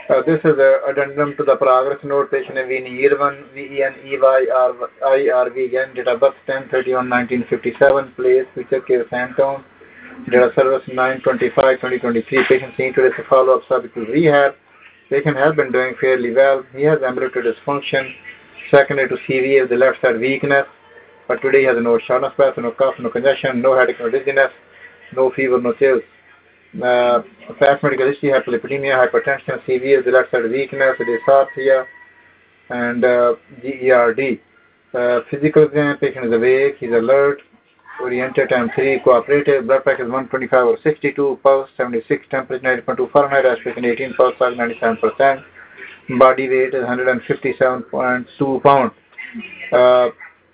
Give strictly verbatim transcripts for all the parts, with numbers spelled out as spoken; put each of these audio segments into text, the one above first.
Uh, this is a addendum to the progress note. Patient Veni Irvan, V E N E Y R I R V N, date of birth ten thirty-one nineteen fifty-seven, place Future Care Santown, date of service nine twenty-five twenty twenty-three. Patient seen today to follow up cervical rehab. Patient has been doing fairly well. He has ambulatory dysfunction, secondary to C V A of the left side weakness, but today he has no shortness of breath, no cough, no congestion, no headache, no dizziness, no fever, no chills. Uh, past medical history, hyperlipidemia, hypertension, severe the left side weakness, dysarthria, and uh, GERD. Uh, physical exam, patient is awake, he's alert, oriented, time three, cooperative, blood pressure is one twenty-five over sixty-two, pulse seventy-six, temperature ninety point two Fahrenheit, aspiration eighteen, pulse size ninety-seven percent, body weight is one hundred fifty-seven point two pounds. Uh,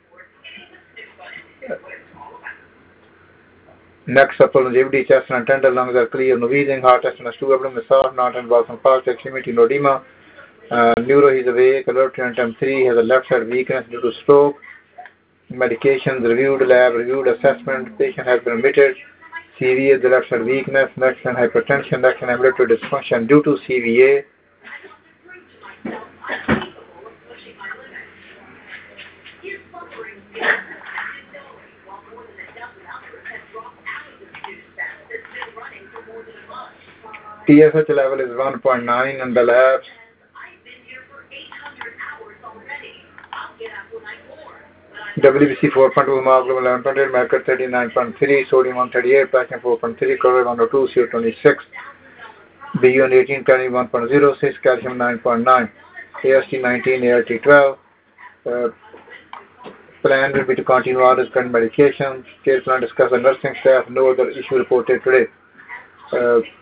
Next, supple longevity, chest and tender lungs are clear, no wheezing, heart test and a stool abdomen is soft, not involved from past extremity, no edema. Uh, neuro, he's awake, alert, to M three, has a left side weakness due to stroke. Medications reviewed, lab reviewed, assessment, patient has been admitted. C V A, the left side weakness, next and hypertension, next and ambulatory dysfunction due to C V A. T S H level is one point nine in the labs. W B C four point two, hemoglobin eleven point eight, mercury thirty-nine point three, sodium one thirty-eight, potassium four point three, chloride one oh two, C O twenty-six, B U N eighteen, kidney one point zero six, calcium nine point nine, A S T nineteen, A L T twelve. Uh, plan will be to continue all his current medications. Care plan discussed the nursing staff. No other issue reported today. Uh,